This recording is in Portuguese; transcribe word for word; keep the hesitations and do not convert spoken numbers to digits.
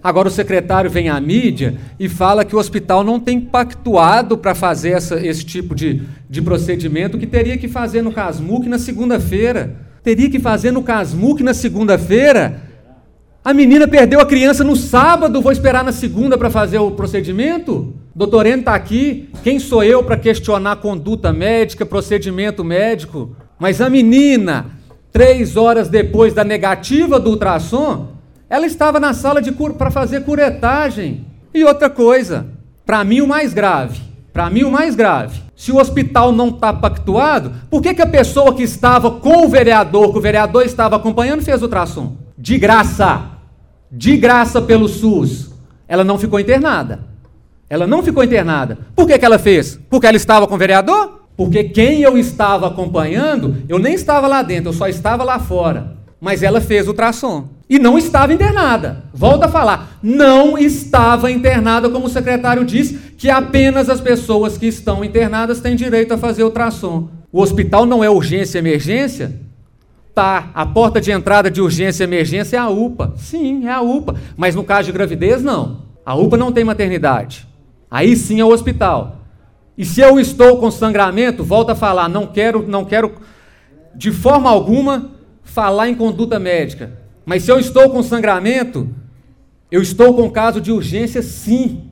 Agora o secretário vem à mídia e fala que o hospital não tem pactuado para fazer essa, esse tipo de, de procedimento, que teria que fazer no CASMUC na segunda-feira. Teria que fazer no CASMUC na segunda-feira? A menina perdeu a criança no sábado, vou esperar na segunda para fazer o procedimento? Doutor N está aqui, quem sou eu para questionar conduta médica, procedimento médico? Mas a menina, três horas depois da negativa do ultrassom, ela estava na sala de cur... para fazer curetagem. E outra coisa, para mim o mais grave, para mim o mais grave, se o hospital não está pactuado, por que, que a pessoa que estava com o vereador, que o vereador estava acompanhando, fez o ultrassom? De graça, de graça pelo SUS. Ela não ficou internada. Ela não ficou internada. Por que, que ela fez? Porque ela estava com o vereador? Porque quem eu estava acompanhando, eu nem estava lá dentro, eu só estava lá fora. Mas ela fez o ultrassom. E não estava internada. Volto a falar, não estava internada, como o secretário disse, que apenas as pessoas que estão internadas têm direito a fazer ultrassom. O hospital não é urgência e emergência? Tá, a porta de entrada de urgência e emergência é a U P A. Sim, é a U P A. Mas no caso de gravidez, não. A U P A não tem maternidade. Aí sim é o hospital. E se eu estou com sangramento, volto a falar, não quero, não quero de forma alguma falar em conduta médica. Mas se eu estou com sangramento, eu estou com caso de urgência, sim.